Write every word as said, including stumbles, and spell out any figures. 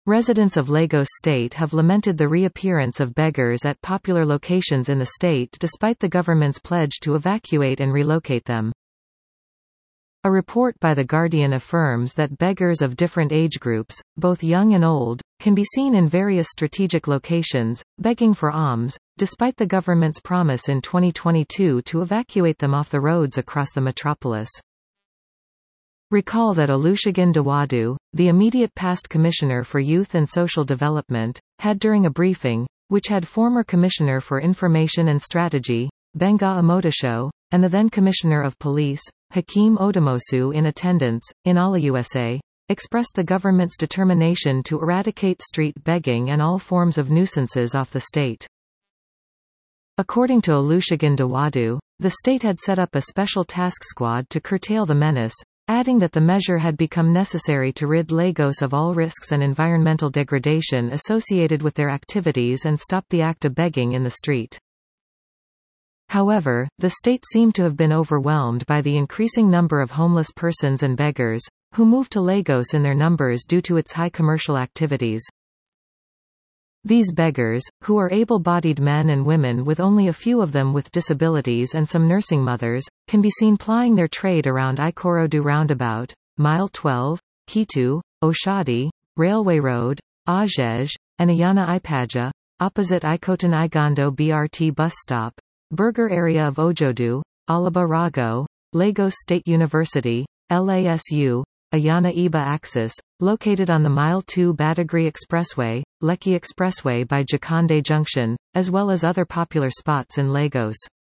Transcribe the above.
Residents of Lagos State have lamented the reappearance of beggars at popular locations in the state despite the government's pledge to evacuate and relocate them. A report by The Guardian affirms that beggars of different age groups, both young and old, can be seen in various strategic locations, begging for alms, despite the government's promise in twenty twenty-two to evacuate them off the roads across the metropolis. Recall that Olusegun Dawudu, the immediate past Commissioner for Youth and Social Development, had during a briefing, which had former Commissioner for Information and Strategy, Benga Omotosho, and the then Commissioner of Police, Hakeem Odumosu in attendance, in AlaUSA, expressed the government's determination to eradicate street begging and all forms of nuisances off the state. According to Olusegun Dawudu, the state had set up a special task squad to curtail the menace, adding that the measure had become necessary to rid Lagos of all risks and environmental degradation associated with their activities and stop the act of begging in the street. However, the state seemed to have been overwhelmed by the increasing number of homeless persons and beggars, who moved to Lagos in their numbers due to its high commercial activities. These beggars, who are able-bodied men and women with only a few of them with disabilities and some nursing mothers, can be seen plying their trade around Ikorodu Roundabout, Mile twelve, Kitu, Oshodi, Railway Road, Ajej, and Ayana Ipaja, opposite Ikoton Igondo B R T bus stop, Burger area of Ojodu, Alaba Rago, Lagos State University, L A S U, Ayana Iba axis, located on the Mile two Badagry Expressway, Lekki Expressway by Jakande Junction, as well as other popular spots in Lagos.